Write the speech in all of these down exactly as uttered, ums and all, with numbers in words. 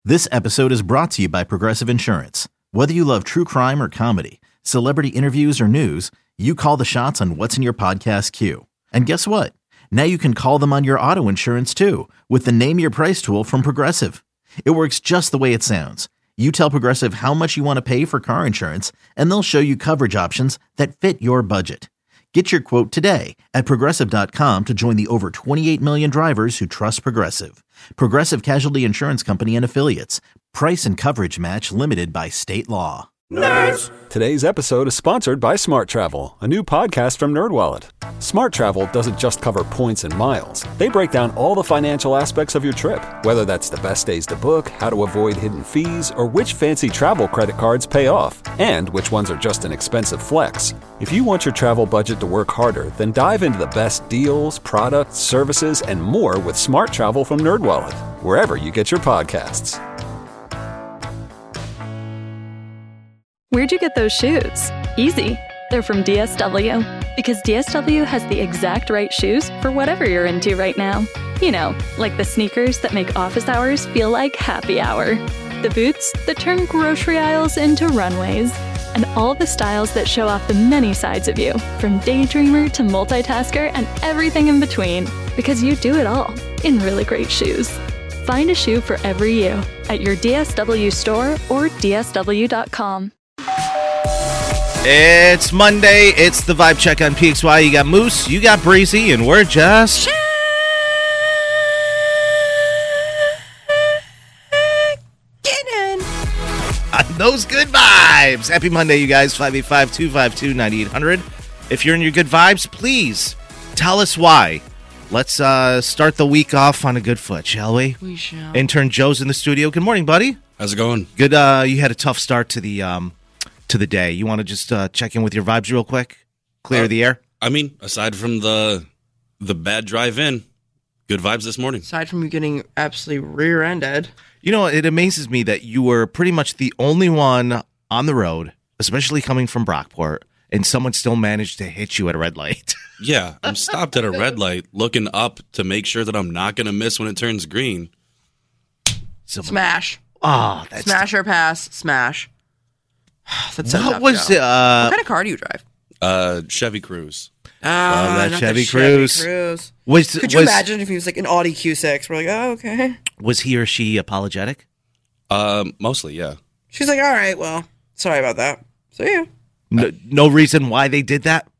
This episode is brought to you by Progressive Insurance. Whether you love true crime or comedy, celebrity interviews or news, you call the shots on what's in your podcast queue. And guess what? Now you can call them on your auto insurance too with the Name Your Price tool from Progressive. It works just the way it sounds. You tell Progressive how much you want to pay for car insurance, and they'll show you coverage options that fit your budget. Get your quote today at Progressive dot com to join the over twenty-eight million drivers who trust Progressive. Progressive Casualty Insurance Company and Affiliates. Price and coverage match limited by state law. Nerds! Today's episode is sponsored by Smart Travel, a new podcast from NerdWallet. Smart Travel doesn't just cover points and miles. They break down all the financial aspects of your trip, whether that's the best days to book, how to avoid hidden fees, or which fancy travel credit cards pay off, and which ones are just an expensive flex. If you want your travel budget to work harder, then dive into the best deals, products, services, and more with Smart Travel from NerdWallet, wherever you get your podcasts. Where'd you get those shoes? Easy. They're from D S W. Because D S W has the exact right shoes for whatever you're into right now. You know, like the sneakers that make office hours feel like happy hour. The boots that turn grocery aisles into runways. And all the styles that show off the many sides of you, from daydreamer to multitasker and everything in between. Because you do it all in really great shoes. Find a shoe for every you at your D S W store or D S W dot com. It's Monday. It's the Vibe Check on P X Y. You got Moose, you got Breezy, and we're just getting on those good vibes. Happy Monday, you guys. five eight five, two five two, nine eight hundred. If you're in your good vibes, please tell us why. Let's uh, start the week off on a good foot, shall we? We shall. Intern Joe's in the studio. Good morning, buddy. How's it going? Good. Uh, you had a tough start to the um, to the day. You want to just uh, check in with your vibes real quick? Clear uh, the air? I mean, aside from the the bad drive in, good vibes this morning. Aside from you getting absolutely rear-ended. You know, it amazes me that you were pretty much the only one on the road, especially coming from Brockport, and someone still managed to hit you at a red light. Yeah, I'm stopped at a red light looking up to make sure that I'm not going to miss when it turns green. So, Smash. Oh, that's Smash or pass, smash. That's so what tough, was Joe. uh What kind of car do you drive? Uh, Chevy Cruze. Ah, that not Chevy the Cruze. Chevy Cruze. was Could you was, imagine if he was like an Audi Q six? We're like, oh, okay. was he or she apologetic? Um, mostly, yeah. She's like, all right, well, sorry about that. See ya. No, no reason why they did that?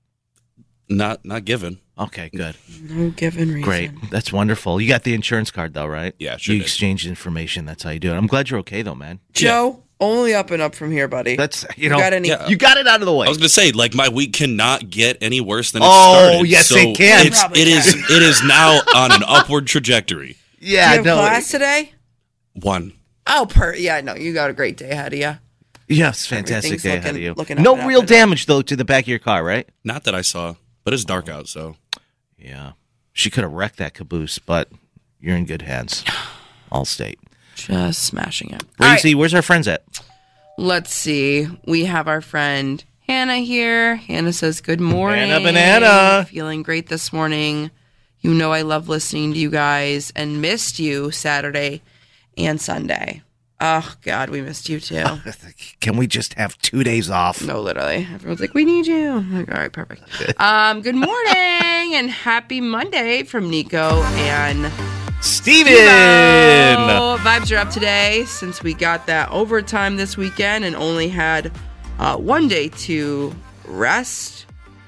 Not not given. Okay, good. No given reason. Great. That's wonderful. You got the insurance card, though, right? Yeah, sure You did. exchanged information. That's how you do it. I'm glad you're okay, though, man. Joe, only up and up from here, buddy. That's, you You know, got any- Yeah. you got it out of the way. I was gonna say, like, my week cannot get any worse than it Oh, started. yes, so it can. It's, Probably it is. can. It is now on an upward trajectory. yeah, do you have no. class today? One. Oh, per yeah, no, you got a great day ahead of you. Yes, fantastic Everything's day ahead of looking- you. looking up No and up real and up. damage, though, to the back of your car, right? Not that I saw, but it's dark out, so. Yeah. She could have wrecked that caboose, but you're in good hands. Allstate. Just smashing it. All right, Breezy, where's our friends at? let's see. We have our friend Hannah here. Hannah says, good morning. Hannah Banana. Feeling great this morning. You know I love listening to you guys and missed you Saturday and Sunday. Oh, God, we missed you too. Can we just have two days off? No, literally. Everyone's like, we need you. I'm like, all right, perfect. Um, good morning and happy Monday from Nico and Steven! Stevo. Vibes are up today since we got that overtime this weekend and only had uh, one day to rest.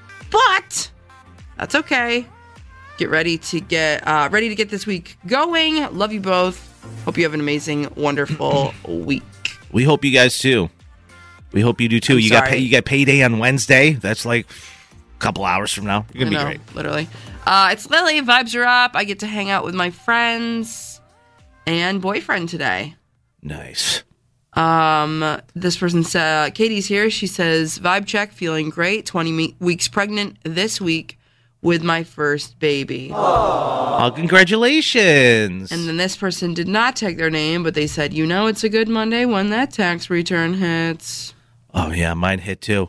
But that's okay. Get ready to get uh, ready to get this week going. Love you both. Hope you have an amazing, wonderful week. We hope you guys too. We hope you do too. I'm you got sorry. pay, you got payday on Wednesday. That's like a couple hours from now. You're gonna I be know, great. literally. Uh, it's Lily. Vibes are up. I get to hang out with my friends and boyfriend today. Nice. Um, this person said, Katie's here. She says, vibe check, feeling great. twenty me- weeks pregnant this week with my first baby. Oh, congratulations. And then this person did not take their name, but they said, you know, it's a good Monday when that tax return hits. Oh, yeah, mine hit too.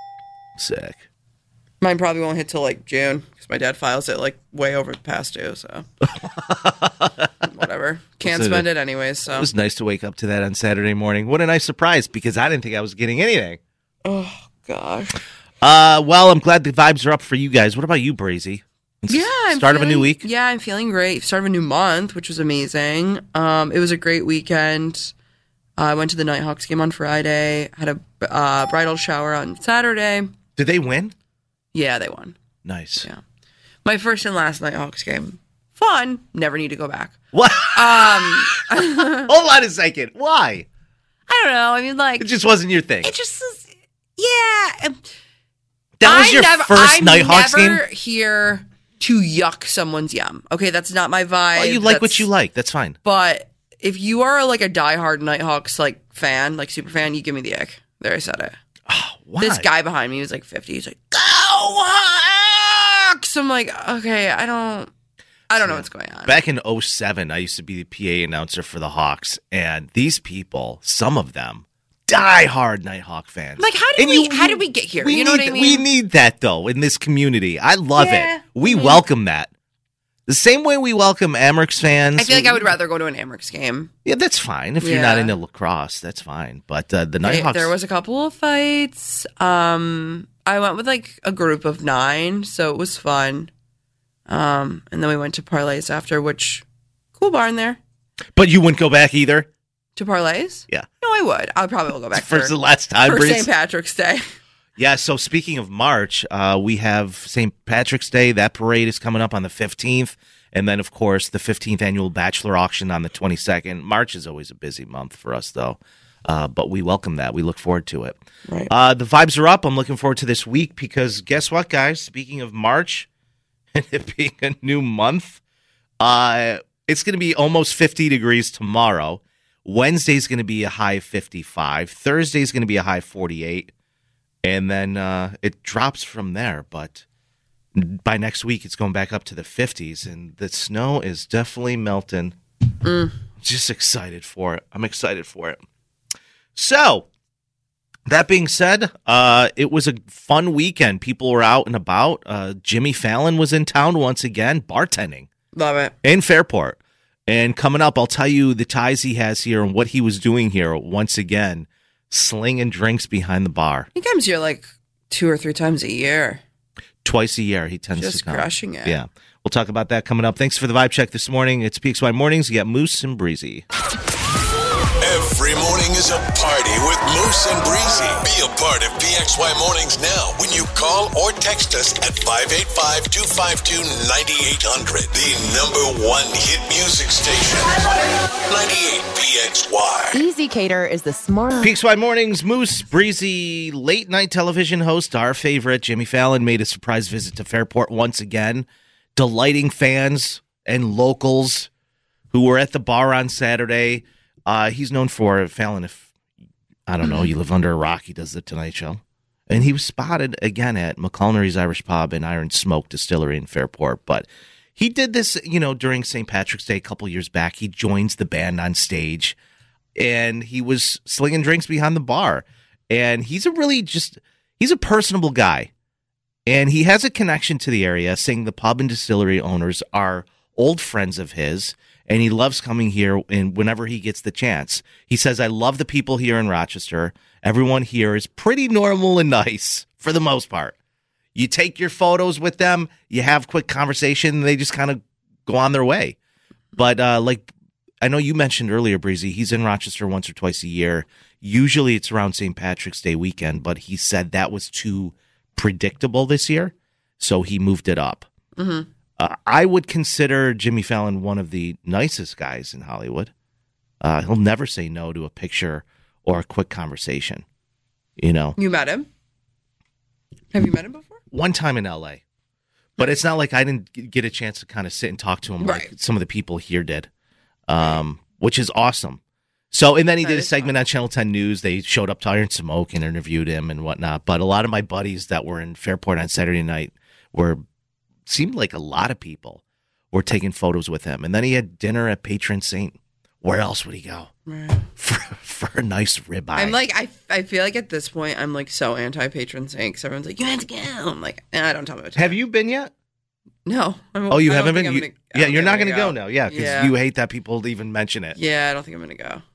Sick. Mine probably won't hit till like June because my dad files it like way over past due. So whatever. whatever. Can't Listen, spend it anyways. So It was nice to wake up to that on Saturday morning. What a nice surprise, because I didn't think I was getting anything. Oh gosh. Uh, well, I'm glad the vibes are up for you guys. What about you, Brazy? It's Yeah, I'm start of a feeling- new week. Yeah, I'm feeling great. Start of a new month, which was amazing. Um, it was a great weekend. Uh, I went to the Nighthawks game on Friday. Had a uh, bridal shower on Saturday. Did they win? Yeah, they won. Nice. Yeah. My first and last Nighthawks game. Fun. Never need to go back. What? Um, Hold on a second. Why? I don't know. I mean, like, It just wasn't your thing. it just is, yeah. That was I your never, first I'm Nighthawks never game? here to yuck someone's yum. Okay, that's not my vibe. Well, you like what That's- you like. That's fine. But if you are like a diehard Nighthawks like fan, like super fan, you give me the ick. There, I said it. Why? This guy behind me was like fifty. He's like, "Go Hawks!" I'm like, okay, I don't, I don't know what's going on. Back in oh seven, I used to be the P A announcer for the Hawks, and these people, some of them, die-hard Nighthawk fans. Like, how did And we- you- how did we get here? We You know need, what I mean? We need that, though, in this community. I love Yeah, it. We I mean- welcome that. The same way we welcome Amherst fans. I feel like I would rather go to an Amherst game. Yeah, that's fine. If you're not Yeah. into lacrosse, that's fine. But uh, the They- Nighthawks... there was a couple of fights. Um, I went with like a group of nine, so it was fun. Um, and then we went to parlays after, which cool barn there. But you wouldn't go back either? To parlays? Yeah. No, I would. I probably will go back For for, the last time, for Breeze? Saint Patrick's Day. Yeah, so speaking of March, uh, we have Saint Patrick's Day. That parade is coming up on the fifteenth. And then, of course, the fifteenth annual Bachelor Auction on the twenty-second. March is always a busy month for us, though. Uh, but we welcome that. We look forward to it. Right. Uh, the vibes are up. I'm looking forward to this week because guess what, guys? Speaking of March and it being a new month, uh, it's going to be almost fifty degrees tomorrow. Wednesday's going to be a high of fifty-five. Thursday's going to be a high of forty-eight. And then uh, it drops from there. But by next week, it's going back up to the fifties. And the snow is definitely melting. Mm. Just excited for it. I'm excited for it. So, that being said, uh, it was a fun weekend. People were out and about. Uh, Jimmy Fallon was in town once again, bartending Love it. in Fairport. And coming up, I'll tell you the ties he has here and what he was doing here once again, slinging drinks behind the bar. He comes here like two or three times a year. Twice a year, he tends Just to come. crushing it. Yeah. We'll talk about that coming up. Thanks for the vibe check this morning. It's P X Y Mornings. You got Moose and Breezy. Every morning is a party with Moose and Breezy. Be a part of P X Y Mornings now when you call or text us at five eight five, two five two, nine eight hundred. The number one hit music station. ninety-eight P X Y. Easy Cater is the smart. P X Y Mornings, Moose, Breezy, late night television host, our favorite, Jimmy Fallon, made a surprise visit to Fairport once again, delighting fans and locals who were at the bar on Saturday. Uh, he's known for, Fallon, if, I don't know, you live under a rock, he does the Tonight Show. And he was spotted again at McCulnery's Irish Pub and Iron Smoke Distillery in Fairport. But he did this, you know, during Saint Patrick's Day a couple years back. He joins the band on stage, and he was slinging drinks behind the bar. And he's a really just, he's a personable guy. And he has a connection to the area, saying the pub and distillery owners are old friends of his. And he loves coming here and whenever he gets the chance. He says, I love the people here in Rochester. Everyone here is pretty normal and nice for the most part. You take your photos with them, you have quick conversation, and they just kind of go on their way. But uh, like I know you mentioned earlier, Breezy, he's in Rochester once or twice a year. Usually it's around Saint Patrick's Day weekend, but he said that was too predictable this year, so he moved it up. Mm-hmm. Uh, I would consider Jimmy Fallon one of the nicest guys in Hollywood. Uh, he'll never say no to a picture or a quick conversation. You know, You met him? Have you met him before? one time in L A, but it's not like I didn't g- get a chance to kind of sit and talk to him like Right. some of the people here did, um, which is awesome. So, and then he That did a is segment on Channel ten News. They showed up to Iron Smoke and interviewed him and whatnot. But a lot of my buddies that were in Fairport on Saturday night were seemed like a lot of people were taking photos with him. And then he had dinner at Patron Saint. Where else would he go Right. for for a nice ribeye? I'm like, I, I feel like at this point, I'm like so anti patron saint because everyone's like, you have to go. I'm like, eh, I don't tell me what to have you been yet? No. I'm, Oh, you I don't haven't been? think I'm You- gonna- I yeah, don't you're think not I'm going to go now. Yeah, because Yeah. you hate that people even mention it. Yeah, I don't think I'm going to go.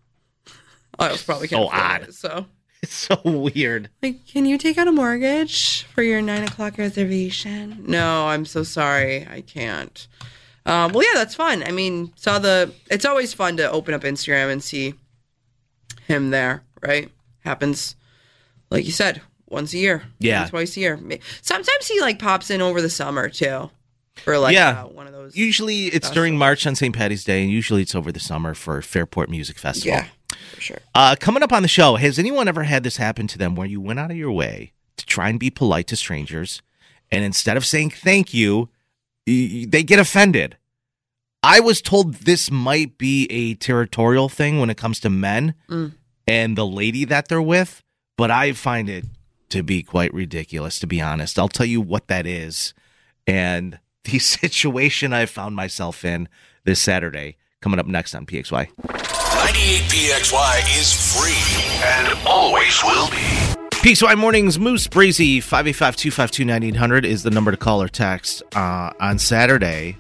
I was probably So can't afford odd. it, so. It's so weird. Like, can you take out a mortgage for your nine o'clock reservation? No, I'm so sorry. I can't. Um, well, yeah, that's fun. I mean, saw the. It's always fun to open up Instagram and see him there, right? Happens, like you said, once a year. Yeah. Maybe twice a year. May- Sometimes he, like, pops in over the summer, too. For, like, Yeah. uh, one of those. Usually it's during March on Saint Patty's Day, and usually it's over the summer for Fairport Music Festival. Yeah, for sure. Uh, coming up on the show, has anyone ever had this happen to them where you went out of your way to try and be polite to strangers, and instead of saying thank you, y- y- they get offended? I was told this might be a territorial thing when it comes to men Mm. and the lady that they're with, but I find it to be quite ridiculous, to be honest. I'll tell you what that is, and the situation I found myself in this Saturday, coming up next on P X Y. ninety-eight P X Y is free and always will be. P X Y Mornings, Moose Breezy, five eight five, two five two, nine eight hundred is the number to call or text. Uh, on Saturday,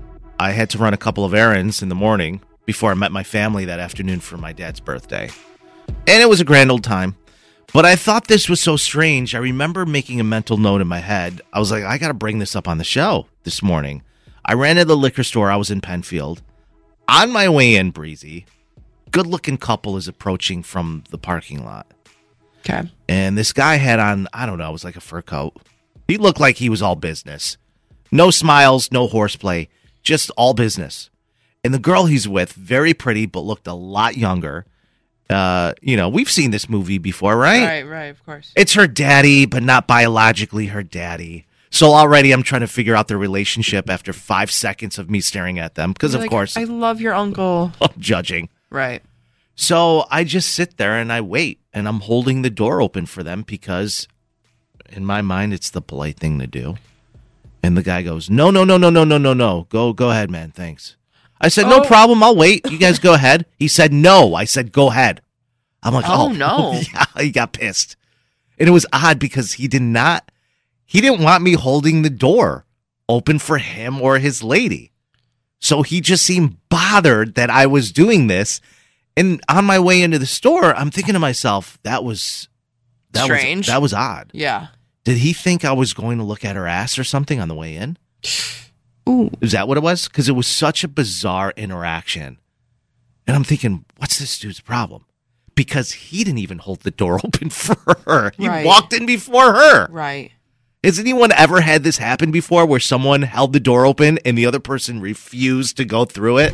I had to run a couple of errands in the morning before I met my family that afternoon for my dad's birthday. And it was a grand old time. But I thought this was so strange. I remember making a mental note in my head. I was like, I got to bring this up on the show this morning. I ran to the liquor store. I was in Penfield. On my way in, Breezy, good-looking couple is approaching from the parking lot. Okay. And this guy had on, I don't know, it was like a fur coat. He looked like he was all business. No smiles, no horseplay, just all business. And the girl he's with, very pretty, but looked a lot younger. Uh, you know, we've seen this movie before, right? Right, right, of course. It's her daddy, but not biologically her daddy. So already I'm trying to figure out their relationship after five seconds of me staring at them. Because, of Like, course, I love your uncle. I'm judging. Right. So I just sit there and I wait, and I'm holding the door open for them because in my mind, it's the polite thing to do. And the guy goes, no, no, no, no, no, no, no, no. Go, go ahead, man. Thanks. I said, no Oh. problem. I'll wait. You guys go ahead. He said, no. I said, go ahead. I'm like, Oh, oh, no. Yeah, he got pissed. And it was odd because he did not, he didn't want me holding the door open for him or his lady. So he just seemed bothered that I was doing this. And on my way into the store, I'm thinking to myself, that was that Strange. Was, that was odd. Yeah. Did he think I was going to look at her ass or something on the way in? Ooh. Is that what it was? Because it was such a bizarre interaction. And I'm thinking, what's this dude's problem? Because he didn't even hold the door open for her. He Right. walked in before her. Right. Has anyone ever had this happen before where someone held the door open and the other person refused to go through it?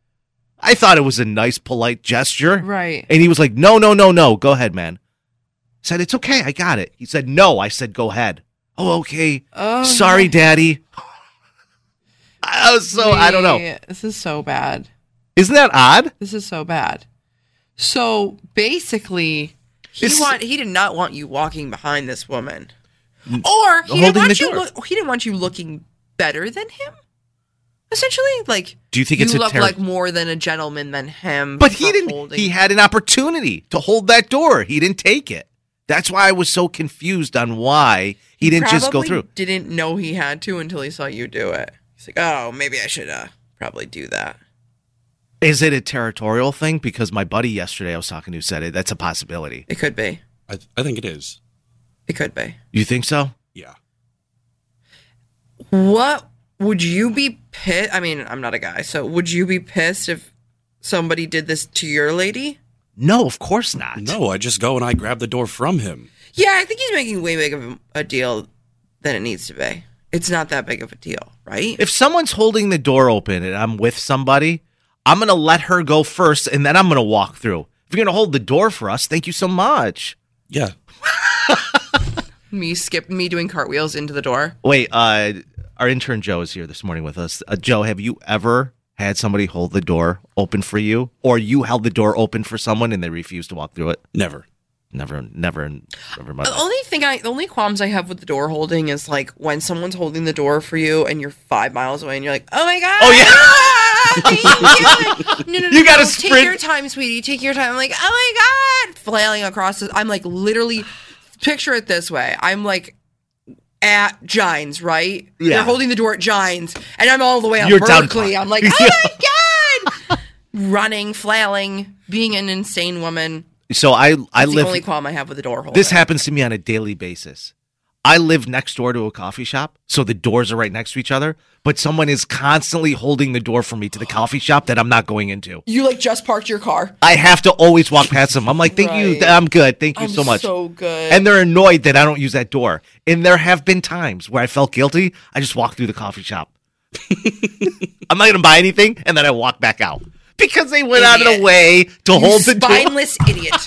I thought it was a nice, polite gesture. Right. And he was like, no, no, no, no. Go ahead, man. I said, it's okay. I got it. He said, no. I said, go ahead. Oh, okay. Oh, Sorry, Daddy. I was so, I don't know. Wait, This is so bad. Isn't that odd? This is so bad. So basically, he It's- want he did not want you walking behind this woman, or he Holding didn't want the you. door. Look, he didn't want you looking better than him. Essentially, like, Do you think you it's a look ter- like more than a gentleman than him? But he for didn't. holding- He had an opportunity to hold that door. He didn't take it. That's why I was so confused on why he didn't just go Probably through. Didn't know he had to until he saw you do it. He's like, oh, maybe I should uh, probably do that. Is it a territorial thing? Because my buddy yesterday I was talking to said it. That's a possibility. It could be. I, I think it is. It could be. You think so? Yeah. What would you be pissed? I mean, I'm not a guy, so would you be pissed if somebody did this to your lady? No, of course not. No, I just go and I grab the door from him. Yeah, I think he's making way big of a deal than it needs to be. It's not that big of a deal, right? If someone's holding the door open and I'm with somebody, I'm going to let her go first and then I'm going to walk through. If you're going to hold the door for us, thank you so much. Yeah. me skip me doing cartwheels into the door. Wait, uh, our intern Joe is here this morning with us. Uh, Joe, have you ever had somebody hold the door open for you, or you held the door open for someone and they refused to walk through it? Never. Never, never, never in my The life. only thing I, the only qualms I have with the door holding is like when someone's holding the door for you and you're five miles away and you're like, oh my god, Oh, yeah. thank you. No, no, no, You gotta no, sprint. Take your time, sweetie. Take your time. I'm like, oh my god, flailing across. This, I'm like literally, picture it this way. I'm like at Gines, right? Yeah. They're holding the door at Gines, and I'm all the way on You're down Berkeley. park. I'm like, oh my God! Running, flailing, being an insane woman. So I, I That's live. the only qualm I have with the door holder. This happens to me on a daily basis. I live next door to a coffee shop, so the doors are right next to each other, but someone is constantly holding the door for me to the coffee shop that I'm not going into. You like just parked your car. I have to always walk past them. I'm like, thank Right. you. I'm good. Thank you I'm so much. so good. And they're annoyed that I don't use that door. And there have been times where I felt guilty. I just walked through the coffee shop. I'm not going to buy anything, and then I walk back out. Because they went out of Idiot. the way to You hold the door. spineless idiot.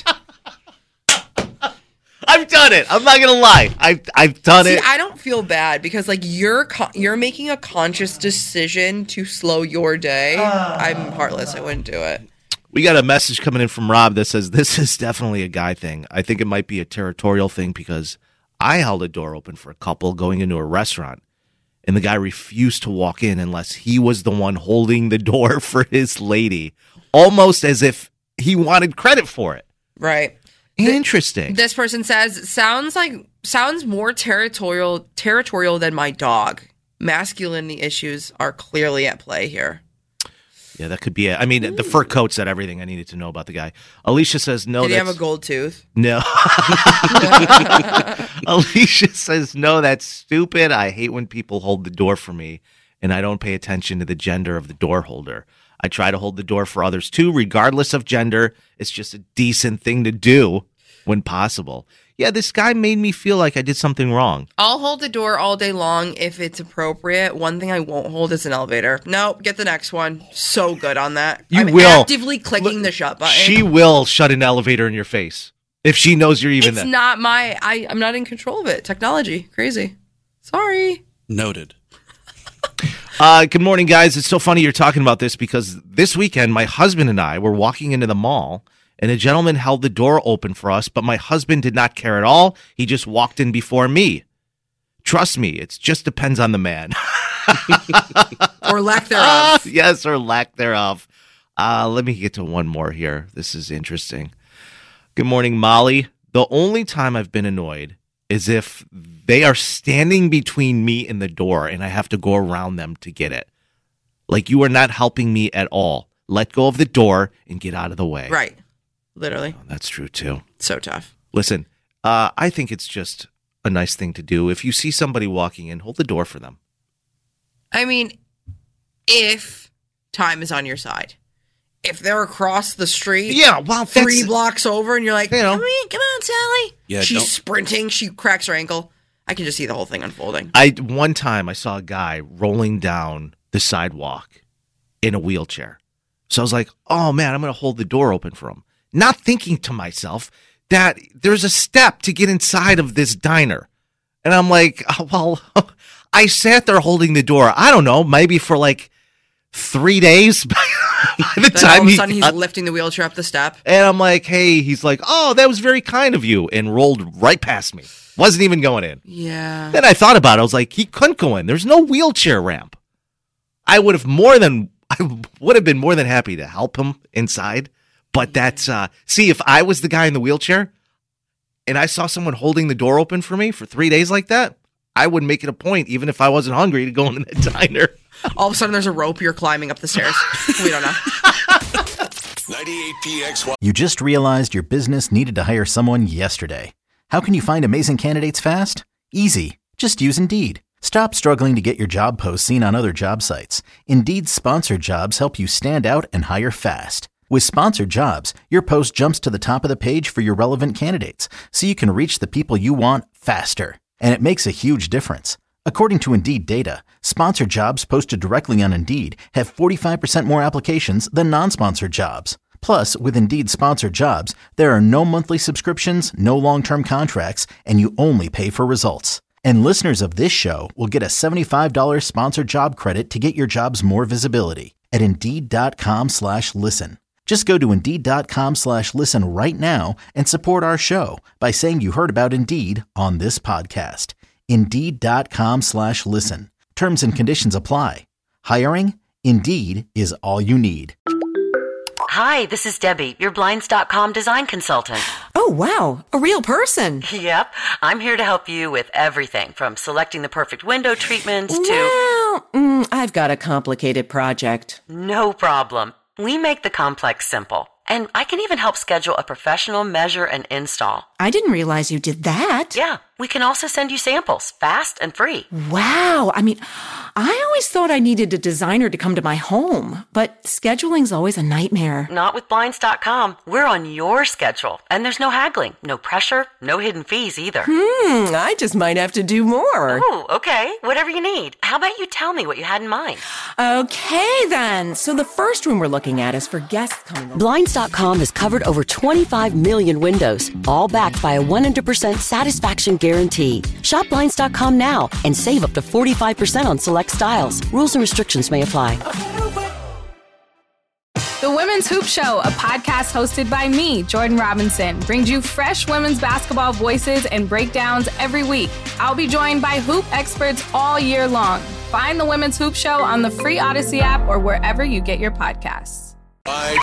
I've done it. I'm not gonna lie. I've I've done See, it. I don't feel bad because like you're co- you're making a conscious decision to slow your day. I'm heartless. I wouldn't do it. We got a message coming in from Rob that says this is definitely a guy thing. I think it might be a territorial thing because I held a door open for a couple going into a restaurant, and the guy refused to walk in unless he was the one holding the door for his lady, almost as if he wanted credit for it. Right. Interesting. This person says sounds like sounds more territorial territorial than my dog. Masculinity issues are clearly at play here. Yeah, that could be it. I mean, the fur coat said everything I needed to know about the guy. Alicia says no. Did he that's... have a gold tooth? No. Alicia says, no, that's stupid. I hate when people hold the door for me, and I don't pay attention to the gender of the door holder. I try to hold the door for others, too, regardless of gender. It's just a decent thing to do when possible. Yeah, this guy made me feel like I did something wrong. I'll hold the door all day long if it's appropriate. One thing I won't hold is an elevator. Nope, get the next one. So good on that. You I'm will. actively clicking the shut button. She will shut an elevator in your face if she knows you're even It's there. not my. I, I'm not in control of it. Technology, crazy. Sorry. Noted. Uh, good morning, guys. It's so funny you're talking about this because this weekend, my husband and I were walking into the mall, and a gentleman held the door open for us, but my husband did not care at all. He just walked in before me. Trust me, it just depends on the man. Or lack thereof. Yes, or lack thereof. Uh, let me get to one more here. This is interesting. Good morning, Molly. The only time I've been annoyed is if they are standing between me and the door and I have to go around them to get it. Like, you are not helping me at all. Let go of the door and get out of the way. Right. Literally. Oh, that's true, too. So tough. Listen, uh, I think it's just a nice thing to do. If you see somebody walking in, hold the door for them. I mean, if time is on your side. If they're across the street, Yeah, well, three that's- blocks over, and you're like, You know. come on, come on, Sally. Yeah, She's don't- sprinting. She cracks her ankle. I can just see the whole thing unfolding. I one time I saw a guy rolling down the sidewalk in a wheelchair. So I was like, oh man, I'm going to hold the door open for him. Not thinking to myself that there's a step to get inside of this diner. And I'm like, oh, well, I sat there holding the door. I don't know, maybe for like three days by the Then time all of a he sudden, he's got- lifting the wheelchair up the step. and I'm like, hey, he's like, oh, that was very kind of you, and rolled right past me. Wasn't even going in. Yeah. Then I thought about it. I was like, he couldn't go in. There's no wheelchair ramp. I would have more than I would have been more than happy to help him inside. But that's uh see, if I was the guy in the wheelchair and I saw someone holding the door open for me for three days like that, I would make it a point, even if I wasn't hungry, to go into the diner. All of a sudden, there's a rope. You're climbing up the stairs. We don't know. ninety-eight P X Y. You just realized your business needed to hire someone yesterday. How can you find amazing candidates fast? Easy. Just use Indeed. Stop struggling to get your job posts seen on other job sites. Indeed's sponsored jobs help you stand out and hire fast. With sponsored jobs, your post jumps to the top of the page for your relevant candidates, so you can reach the people you want faster. And it makes a huge difference. According to Indeed data, sponsored jobs posted directly on Indeed have forty-five percent more applications than non-sponsored jobs. Plus, with Indeed sponsored jobs, there are no monthly subscriptions, no long-term contracts, and you only pay for results. And listeners of this show will get a seventy-five dollars sponsored job credit to get your jobs more visibility at Indeed.com slash listen. Just go to Indeed.com slash listen right now and support our show by saying you heard about Indeed on this podcast. Indeed.com slash listen. Terms and conditions apply. Hiring? Indeed is all you need. Hi, this is Debbie, your Blinds dot com design consultant. Oh, wow. A real person. Yep. I'm here to help you with everything from selecting the perfect window treatment to... Well, mm, I've got a complicated project. No problem. We make the complex simple. And I can even help schedule a professional measure and install. I didn't realize you did that. Yeah. We can also send you samples, fast and free. Wow. I mean, I always thought I needed a designer to come to my home, but scheduling's always a nightmare. Not with Blinds dot com. We're on your schedule, and there's no haggling, no pressure, no hidden fees either. Hmm, I just might have to do more. Oh, okay. Whatever you need. How about you tell me what you had in mind? Okay, then. So the first room we're looking at is for guests coming over. Blinds dot com has covered over twenty-five million windows, all backed by a one hundred percent satisfaction guarantee. Shop Blinds dot com now and save up to forty-five percent on select styles. Rules and restrictions may apply. The Women's Hoop Show, a podcast hosted by me, Jordan Robinson, brings you fresh women's basketball voices and breakdowns every week. I'll be joined by hoop experts all year long. Find the Women's Hoop Show on the free Odyssey app or wherever you get your podcasts. Five